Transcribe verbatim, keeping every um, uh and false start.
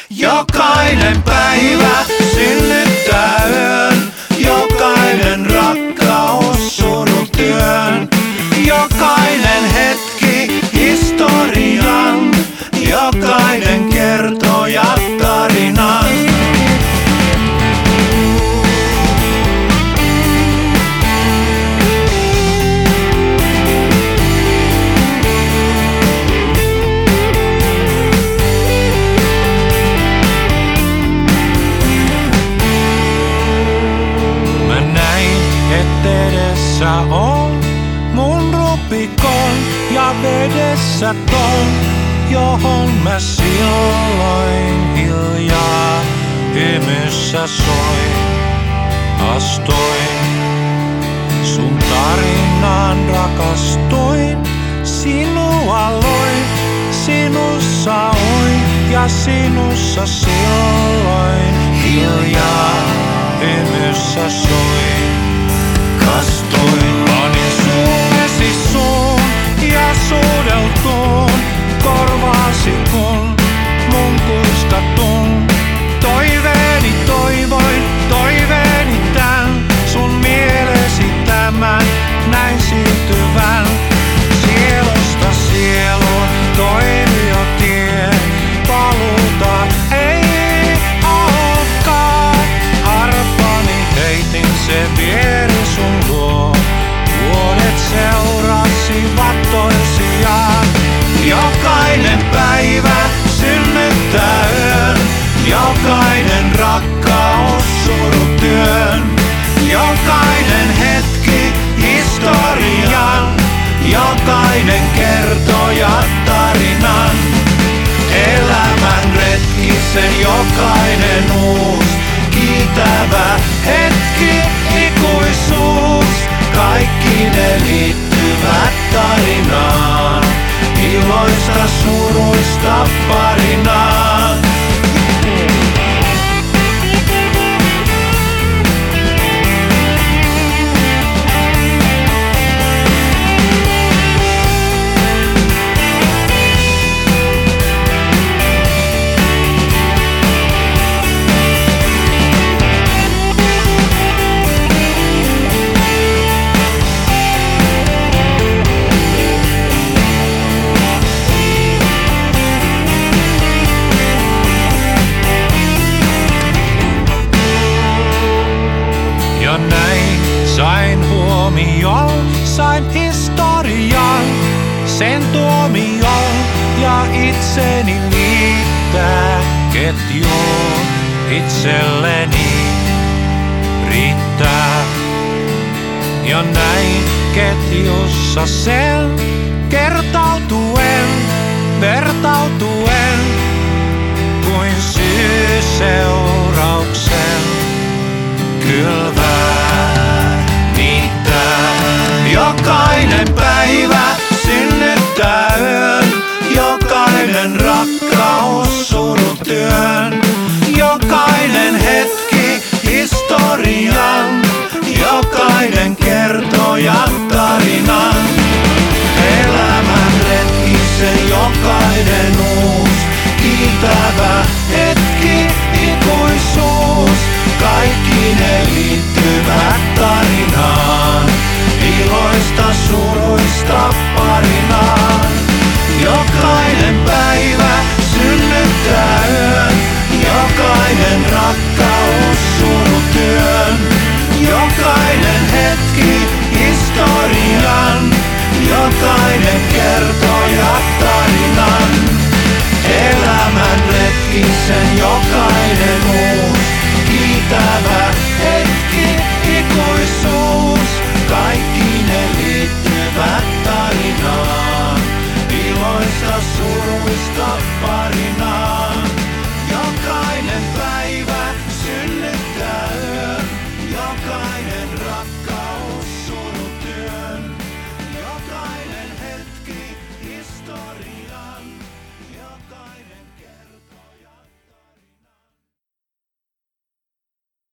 Jokainen päivä synnyttää yön, jokainen rakkaus surutyön. Jokainen hetki historian, jokainen kertoja tarinan. Mä näin, et edessä on mun rubikon ja vedessä ton, johon mä silloin hiljaa hymyssä soin. Astoin sun tarinaan, rakastuin, sinua loin, sinussa oin ja sinussa silloin hiljaa hymyssä soin. Kastuin, panin sullesi suun ja suudeltuun korvaasi kun mun kuiskatun. Toiveeni toivoin, toiveeni tän, sun mielesi tämän näin siirtyvän. Sielusta sieluun toimi jo tie, paluuta ei olekaan. Arpani heitin, se vieri sun luo, vuodet seurasivat toisiaan. Jokainen päivä synnyttää yön, jokainen rakkaus surutyön. Jokainen hetki historian, jokainen kertoja tarinan. Elämän retkisen jokainen uus, kiitävä hetki ikuisuus. Kaikki ne liittyvät tarinaan, iloista suruista parinaan. Ja näin sain huomion, sain historian, sen tuomion ja itseni liittää ketjuun. Itselleni riittää. Ja näin ketjussa sen kertautuen, vertautuen kuin syy seurauksen. Kylvää, niittää. Jokainen päivä synnyttää yön, jokainen rakkaus surutyön. Jokainen hetki historian, jokainen kertoja tarinan. Elämän retkisen jokainen uus, kiitävä hetki ikuisuus. Kaikki ne liittyvät tarinaan, iloista suruista parinaan. Jokainen päivä synnyttää yön, jokainen rakkaus surutyön. Jokainen hetki historian, jokainen kertoo